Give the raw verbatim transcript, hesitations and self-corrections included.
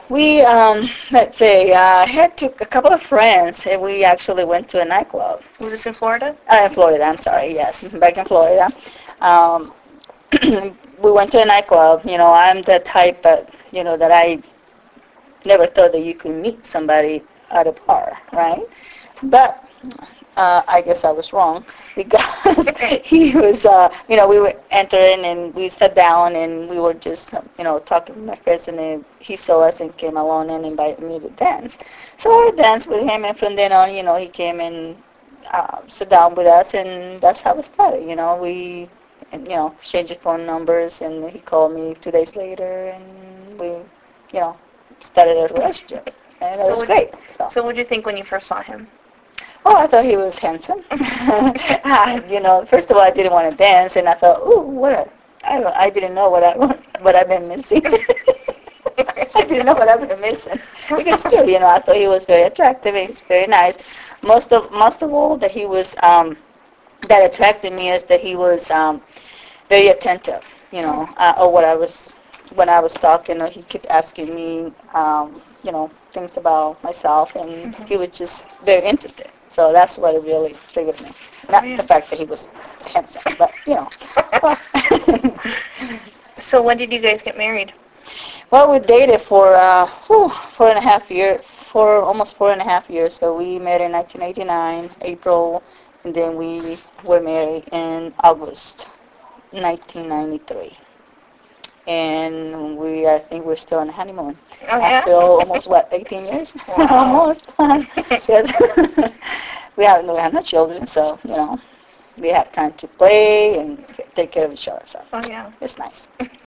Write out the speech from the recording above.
We, um, let's say, uh, had to, a couple of friends, and we actually went to a nightclub. Was this in Florida? Uh, in Florida, I'm sorry, yes, back in Florida. Um, we went to a nightclub. You know, I'm the type that, you know, that I never thought that you could meet somebody at a bar, right? But uh, I guess I was wrong because he was, uh, you know, we were entering and we sat down and we were just, you know, talking with my friends, and then he saw us and came along and invited me to dance. So I danced with him, and from then on, you know, he came and uh, sat down with us, and that's how it started. You know, we, and, you know, exchanged phone numbers, and he called me two days later, and we, you know, started a relationship, and it So was what, great. So. so what did you think when you first saw him? Oh, I thought he was handsome. I, you know, first of all, I didn't want to dance, and I thought, ooh, what a, I don't, I didn't know what I what I've been missing. I didn't know what I've been missing. Because still, you know, I thought he was very attractive. He's very nice. Most of most of all, that he was um, that attracted me is that he was um, very attentive. You know, uh, or what I was when I was talking, uh, he kept asking me, um, you know, things about myself, and Mhm. he was just very interested. So that's what really triggered me. Oh, Not yeah. the fact that he was handsome, but you know. Well, So when did you guys get married? well, we dated for uh, whew, four and a half years, for almost four and a half years. So we met in nineteen eighty-nine, April, and then we were married in August nineteen ninety-three. And we, I think we're still on the honeymoon. Oh, yeah? After almost, what, eighteen years? Wow. Almost. So, we have, we have no children, so, you know, we have time to play and take care of each other. So Oh, yeah. it's nice.